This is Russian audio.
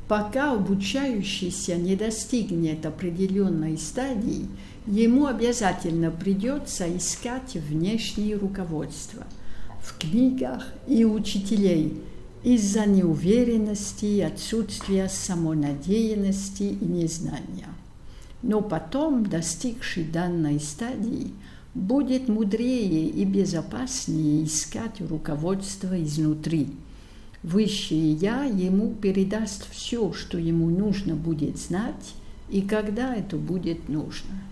Пока обучающийся не достигнет определенной стадии, ему обязательно придется искать внешнее руководство в книгах и учителей из-за неуверенности, отсутствия самонадеянности и незнания. Но потом, достигший данной стадии, будет мудрее и безопаснее искать руководство изнутри. Высшее Я ему передаст все, что ему нужно будет знать, и когда это будет нужно.